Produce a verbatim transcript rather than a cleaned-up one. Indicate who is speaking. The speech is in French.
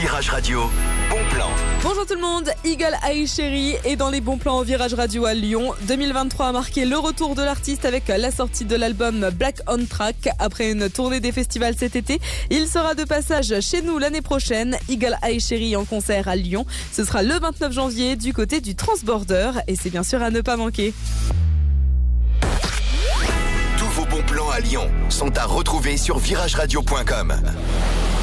Speaker 1: Virage Radio, bon plan.
Speaker 2: Bonjour tout le monde, Eagle Eye Cherry est dans les bons plans au Virage Radio à Lyon. deux mille vingt-trois a marqué le retour de l'artiste avec la sortie de l'album Black on Track. Après une tournée des festivals cet été, il sera de passage chez nous l'année prochaine. Eagle Eye Cherry en concert à Lyon. Ce sera le vingt-neuf janvier du côté du Transborder et c'est bien sûr à ne pas manquer.
Speaker 1: Tous vos bons plans à Lyon sont à retrouver sur virage radio point com.